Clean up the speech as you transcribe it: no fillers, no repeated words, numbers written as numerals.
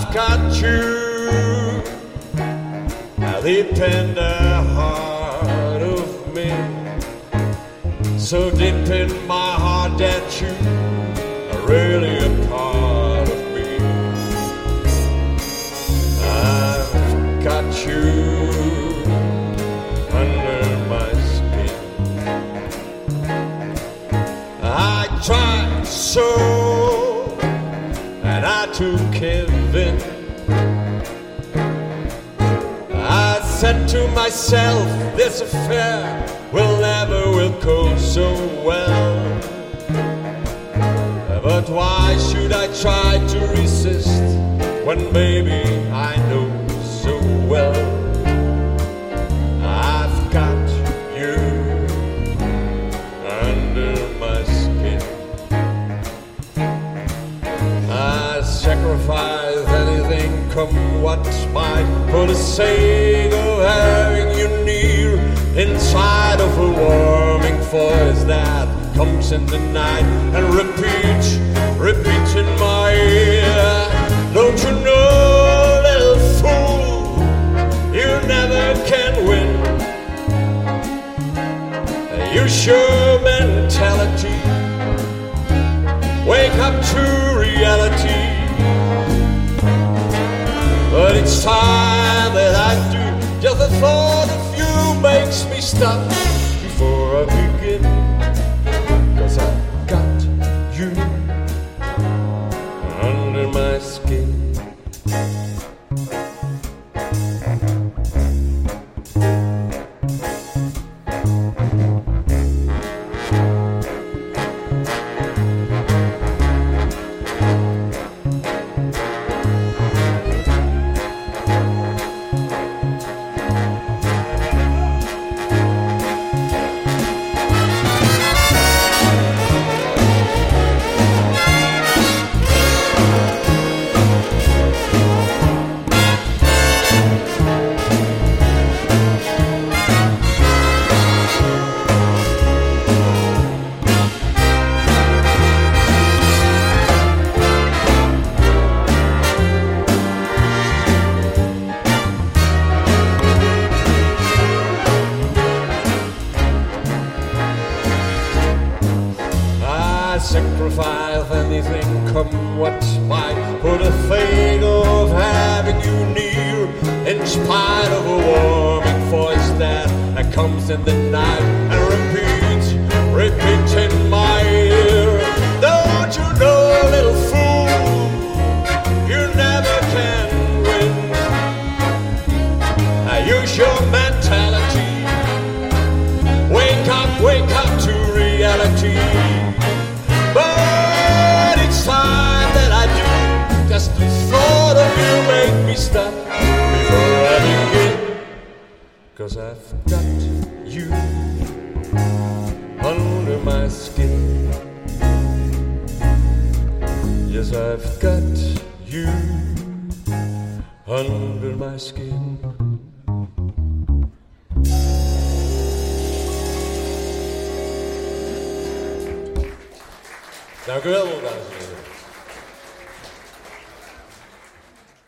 I've got you at the tender heart of me, so deep in my heart that you are really a part of me. I've got you under my skin. I tried so, and I took heaven. I said to myself, this affair will never go so well. But why should I try to resist when baby I know so well I've got you under my skin. I sacrifice anything come what might for the sake of having you near, inside of a warming voice that comes in the night and repeats in my ear. Don't you know, little fool, you never can win. Use your mentality, wake up to reality. But it's time that I do. Just the thought of you makes me stop before I begin. 'Cause I've got you under my skin. Sacrifice anything come what might for the sake of having you near, in spite of a warming voice that comes in the night and repeats in my ear. Don't you know, little fool, you never can win. Use your mentality, wake up to reality. But it's time that I do. Just the thought of you make me stop before I begin. 'Cause I've got you under my skin. Yes, I've got you under my skin. Dank u wel, dames en heren.